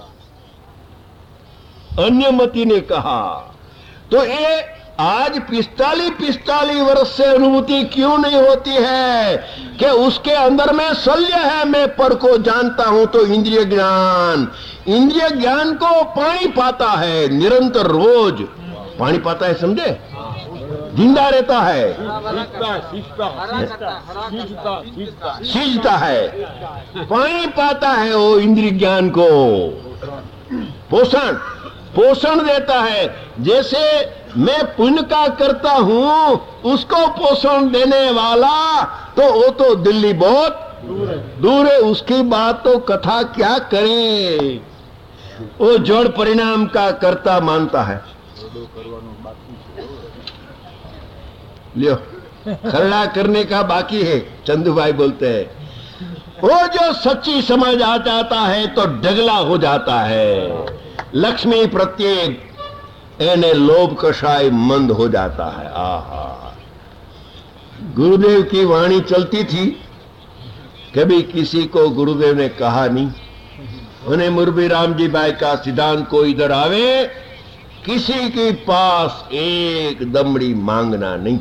Speaker 1: अन्य मती ने कहा। तो ये आज 45 वर्ष से अनुभूति क्यों नहीं होती है कि उसके अंदर में शल्य है। मैं पर को जानता हूं तो इंद्रिय ज्ञान को पानी पाता है, निरंतर रोज पानी पाता है, समझे? जिंदा रहता है, सींचता है, पानी पाता है, वो इंद्रिय ज्ञान को पोषण देता है। जैसे मैं पुण्य का करता हूं, उसको पोषण देने वाला तो वो तो दिल्ली बहुत दूर है, उसकी बात तो कथा क्या करे, वो जड़ परिणाम का कर्ता मानता है। लियो, खरड़ा करने का बाकी है, चंदू भाई बोलते हैं। वो जो सच्ची समझ आ जाता है तो डगला हो जाता है, लक्ष्मी प्रत्येक एने लोभ कषाय मंद हो जाता है। आहा, गुरुदेव की वाणी चलती थी, कभी किसी को गुरुदेव ने कहा नहीं, उन्हें मुरबी राम जी भाई का सिद्धांत को इधर आवे, किसी के पास एक दमड़ी मांगना नहीं।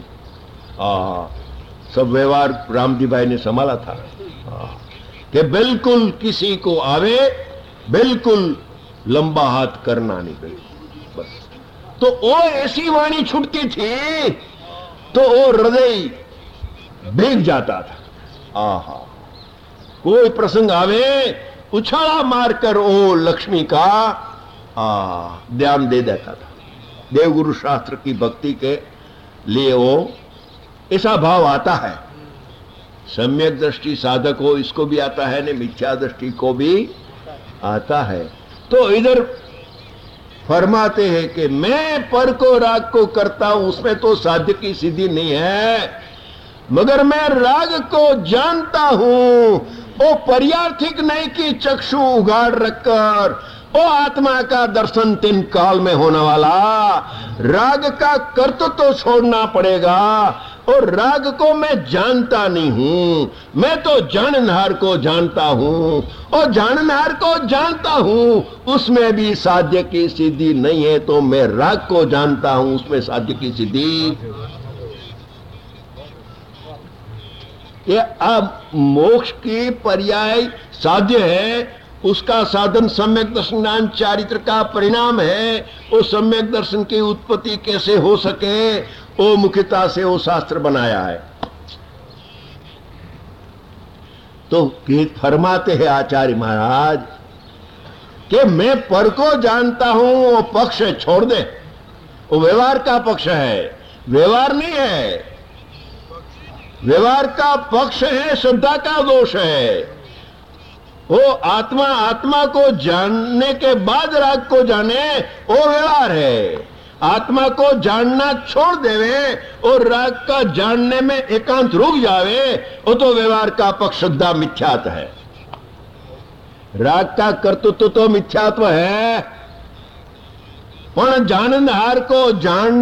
Speaker 1: सब व्यवहार राम जी भाई ने संभाला था कि बिल्कुल किसी को आवे, बिल्कुल लंबा हाथ करना नहीं, बिल्कुल बस। तो वो ऐसी वाणी छुटती थी तो वो हृदय भीग जाता था। आहा, कोई प्रसंग आवे, उछाला मारकर ओ लक्ष्मी का ध्यान दे देता था। देवगुरु शास्त्र की भक्ति के लिए वो ऐसा भाव आता है। सम्यक दृष्टि साधक हो, इसको भी आता है ने, मिथ्या दृष्टि को भी आता है। तो इधर फरमाते हैं कि मैं पर को राग को करता हूं, उसमें तो साध्य की सिद्धि नहीं है, मगर मैं राग को जानता हूं। वो पर्यार्थिक नहीं कि चक्षु उगाड़ रखकर ओ आत्मा का दर्शन 3 काल में होने वाला, राग का कर्तव्य तो छोड़ना पड़ेगा। और राग को मैं जानता नहीं हूं, मैं तो जाननहार को जानता हूं, और जाननहार को जानता हूं, उसमें भी साध्य की सिद्धि नहीं है। तो मैं राग को जानता हूं, उसमें साध्य की सिद्धि। ये अब मोक्ष की पर्याय साध्य है, उसका साधन सम्यक दर्शन ज्ञान चारित्र का परिणाम है। वो सम्यक दर्शन की उत्पत्ति कैसे हो सके, वो मुख्यता से वो शास्त्र बनाया है। तो फरमाते हैं आचार्य महाराज कि मैं पर को जानता हूं, वो पक्ष छोड़ दे, वो व्यवहार का पक्ष है, व्यवहार नहीं है। व्यवहार का पक्ष है, श्रद्धा का दोष है। वो आत्मा को जानने के बाद राग को जाने, वो व्यवहार है। आत्मा को जानना छोड़ देवे और राग का जानने में एकांत रुक जावे, वो तो व्यवहार का पक्ष शुद्धा मिथ्यात्व है। राग का कर्तृत्व तो मिथ्यात्व है, पर जाननहार को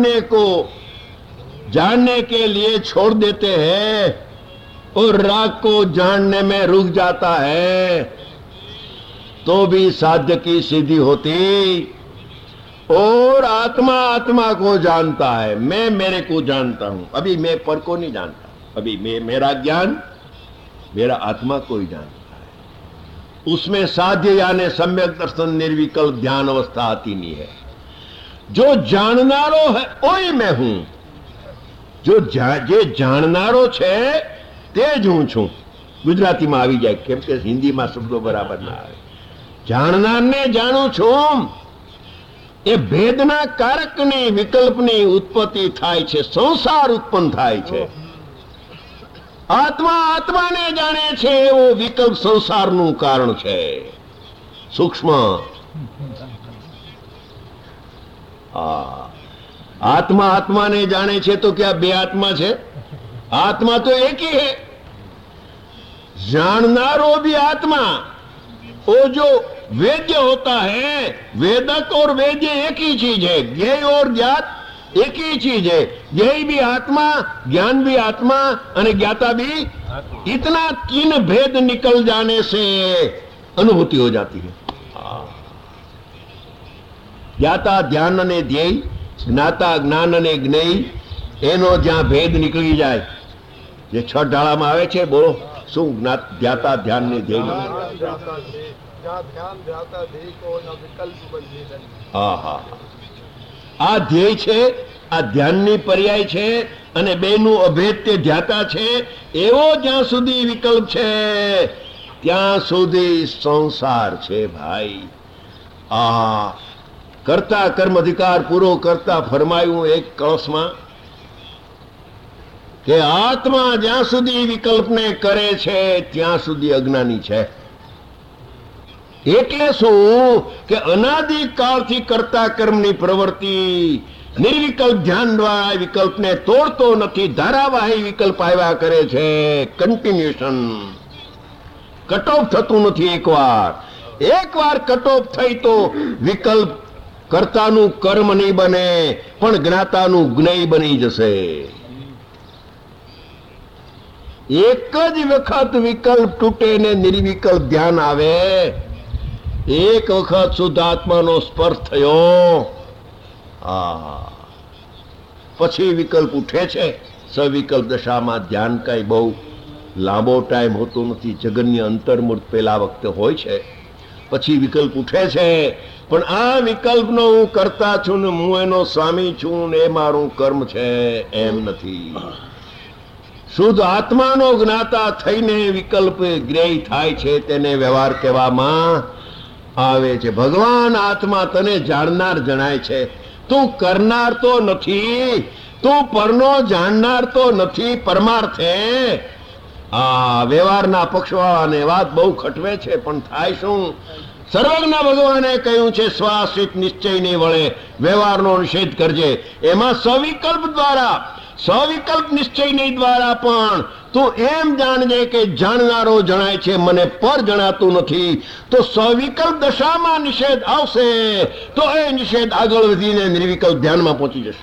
Speaker 1: जानने के लिए छोड़ देते हैं और राग को जानने में रुक जाता है, तो भी साध्य की सिद्धि होती। और आत्मा को जानता है, मैं मेरे को जानता हूं, अभी मैं पर को नहीं जानता, अभी मेरा ज्ञान मेरा आत्मा को ही जानता है। उसमें साध्य यानी सम्यक दर्शन निर्विकल्प ध्यान अवस्था आती नहीं है। जो जाननारो है वही मैं हूं, जो जे जाननारो छे તે જ હું છું। ગુજરાતીમાં આવી જાય, કેમ કે હિન્દીમાં શબ્દો બરાબર ના આવે। જાણનારને જાણું છું, એ ભેદના કારકની વિકલ્પની ઉત્પત્તિ થાય છે, સંસાર ઉત્પન્ન થાય છે। આત્મા આત્માને જાણે છે, એવો વિકલ્પ સંસારનું કારણ છે, સૂક્ષ્મ। આત્મા આત્માને જાણે છે તો क्या બે આત્મા છે? आत्मा तो एक ही है। जाननारो भी आत्मा, वो जो वेद्य होता है, वेदक और वेद्य एक ही चीज है, ज्ञेय और ज्ञात एक ही चीज है। ज्ञेय भी आत्मा, ज्ञान भी आत्मा और ज्ञाता भी। इतना 3 भेद निकल जाने से अनुभूति हो जाती है। ज्ञाता ध्यान ने ध्येय, ज्ञाता ज्ञान ने ज्ञेय, एनो ज्યાં ભેદ નીકળી જાય, જે 6 ઢાળામાં આવે છે, બોલો શું? ધ્યાતા ધ્યાન ને ધ્યેય। હા, આ ધ્યેય છે, આ ધ્યાનની પર્યાય છે, અને બેનું અભેદ્ય ધ્યાતા છે. એવો જ્યાં સુધી વિકલ્પ છે ત્યાં સુધી સંસાર છે ભાઈ. આ કરતા કર્મ અધિકાર પૂરો કરતા ફરમાયું એક કળશમાં કે આત્મા જ્યાં સુધી વિકલ્પને કરે છે ત્યાં સુધી અજ્ઞાની છે. એટલે શું કે અનાદિકાળથી કરતા કર્મની પ્રવૃત્તિ નિર્વિકલ્પ ધ્યાન દ્વારા વિકલ્પને તોડતો નથી. ધારાવાહી વિકલ્પ આવ્યા કરે છે, કન્ટિન્યુએશન. કટ ઓફ થતું નથી. એકવાર કટ ઓફ થઈ તો વિકલ્પ કર્તાનું કર્મ નહીં બને, પણ જ્ઞાતાનું જ્ઞેય બની જશે. એક જ વખત વિકલ્પ તૂટે ને નિર્વિકલ્પ ધ્યાન આવે, એક વખત શુદ્ધ આત્માનો સ્પર્શ થયો, પછી વિકલ્પ ઉઠે છે. સવિકલ્પ દશામાં ધ્યાન કઈ બહુ લાંબો ટાઈમ હોતો નથી. જગન્ય અંતર્મૂર્ત પેલા વખતે હોય છે, પછી વિકલ્પ ઉઠે છે. પણ આ વિકલ્પનો હું કરતા છું ને હું એનો સ્વામી છું ને એ મારું કર્મ છે એમ નથી. શુદ્ધ આત્માનો જ્ઞાતા થઈને વિકલ્પ જ્ઞેય થાય છે, તેને વ્યવહાર કહેવામાં આવે છે. ભગવાન આત્મા તને જાણનાર જણાય છે. તું કરનાર તો નથી, તું પરનો જાણનાર તો નથી. પરમાર્થે આ વ્યવહારના પક્ષવાળાને વાત બહુ ખટવે છે, પણ થાય શું? સર્વજ્ઞ ભગવાને કહ્યું છે સ્વાશ્રિત નિશ્ચયની વળે વ્યવહારનો નિષેધ કરજે. એમાં સવિકલ્પ દ્વારા, સવિકલ્પ નિશ્ચયની દ્વારા પણ તું એમ જાણજે કે જાણનારો જણાય છે, મને પર જણાતું નથી. તો સવિકલ્પ દશામાં નિષેધ આવશે તો એ નિષેધ આગળ વધીને નિર્વિકલ્પ ધ્યાનમાં પહોંચી જશે.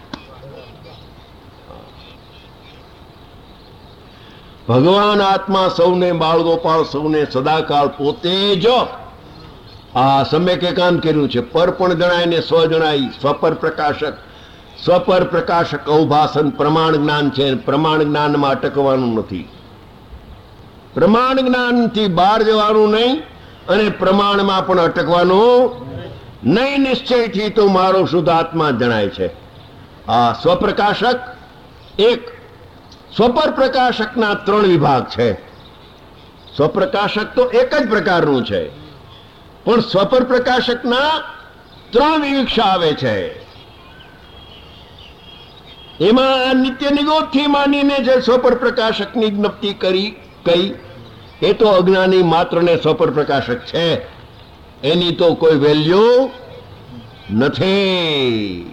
Speaker 1: ભગવાન આત્મા સૌને બાળગોપાલ સૌને સદાકાળ પોતે જ આ સમ્યક એકાંત કર્યું છે. પર પણ જણાય ને સ્વ જણાય. સ્વપર પ્રકાશક, સ્વપર પ્રકાશક અવભાષણ પ્રમાણ જ્ઞાન છે. પ્રમાણ જ્ઞાનમાં અટકવાનું નથી. પ્રમાણ જ્ઞાનથી બહાર જવાનું નહીં અને પ્રમાણમાં પણ અટકવાનું નહીં. નિશ્ચયથી તો મારો શુદ્ધ આત્મા જણાય છે. આ સ્વપ્રકાશક એક, સ્વપર પ્રકાશકના 3 વિભાગ છે. સ્વપ્રકાશક તો એક જ પ્રકારનું છે, પણ સ્વપર પ્રકાશકના 3 વિવક્ષા આવે છે. એમાં નિત્ય નિગોદથી માનીને જે સ્વપર પ્રકાશકની જ્ઞપ્તિ કઈ એ તો અજ્ઞાની માત્રને સ્વપર પ્રકાશક છે, એની તો કોઈ વેલ્યુ નથી.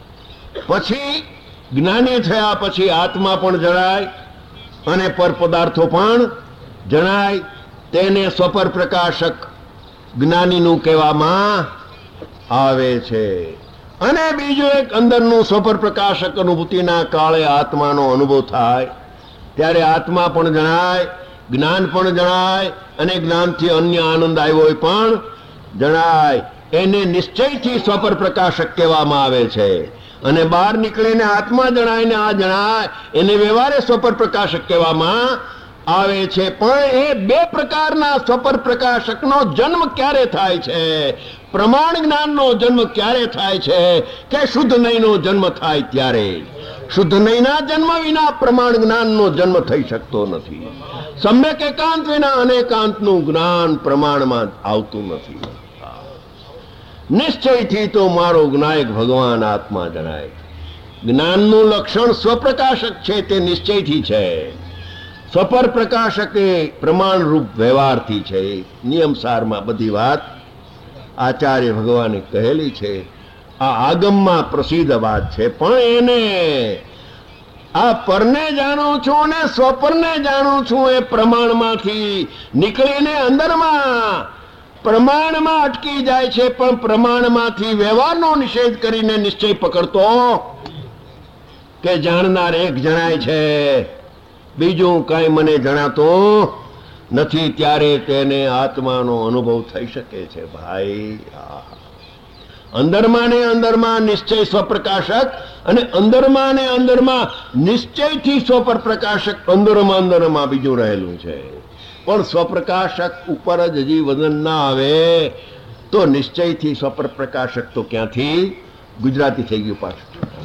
Speaker 1: પછી જ્ઞાની થયા પછી આત્મા પણ જણાય અને પર પદાર્થો પણ જણાય. તેને સ્વપર પ્રકાશક જ્ઞાનીનું કહેવામાં આવે છે. અને બીજું એક અંદરનું સ્વપર પ્રકાશક અનુભૂતિના કાળે આત્માનો અનુભવ થાય ત્યારે આત્મા પણ જણાય, જ્ઞાન પણ જણાય અને જ્ઞાનથી અન્ય આનંદ આવ્યો હોય પણ જણાય. એને નિશ્ચયથી સ્વપર પ્રકાશક કહેવામાં આવે છે. અને બહાર નીકળીને આત્મા જણાય ને આ જણાય એને વ્યવહારે સ્વપર પ્રકાશક કહેવામાં આવે છે. પણ એ 2 પ્રકારના સ્વપર પ્રકાશકનો જન્મ ક્યારે થાય છે? પ્રમાણ જ્ઞાનનો જન્મ ક્યારે થાય છે? કે શુદ્ધ નયનો જન્મ થાય ત્યારે. શુદ્ધ નયના જન્મ વિના પ્રમાણ જ્ઞાનનો જન્મ થઈ શકતો નથી. સમ્યક એકાંત વિના અનેકાંતનું જ્ઞાન પ્રમાણમાં આવતું નથી. નિશ્ચયથી તો મારો જ્ઞાયક ભગવાન આત્મા જણાય. જ્ઞાનનું લક્ષણ સ્વપ્રકાશક છે, તે નિશ્ચયથી છે. સ્વપર પ્રકાશક એ પ્રમાણરૂપ વ્યવહારથી છે. નિયમસારમાં બધી વાત આચાર્ય ભગવાને કહેલી છે. આ આગમમાં પ્રસિદ્ધ વાત છે. પણ એને આ પરને જાણું છું ને સ્વપરને જાણું છું એ પ્રમાણમાંથી નીકળીને અંદરમાં પ્રમાણમાં અટકી જાય છે. પણ પ્રમાણમાંથી વ્યવહારનો નિષેધ કરીને નિશ્ચય પકડતો કે જાણનાર એક જણાય છે, બીજું કઈ મને જણાતું નથી. ત્યારે તેને આત્માનો અનુભવ થઈ શકે છે. ભાઈ અંદરમાં ને અંદરમાં નિશ્ચય સ્વપ્રકાશક અને અંદરમાં ને અંદરમાં નિશ્ચયથી સ્વપર પ્રકાશક અંદરમાં બીજું રહેલું છે. પણ સ્વપ્રકાશક ઉપર જ હજી વજન ના આવે તો નિશ્ચયથી સ્વપર પ્રકાશક તો ક્યાંથી ગુજરાતી થઈ ગયું પાછું.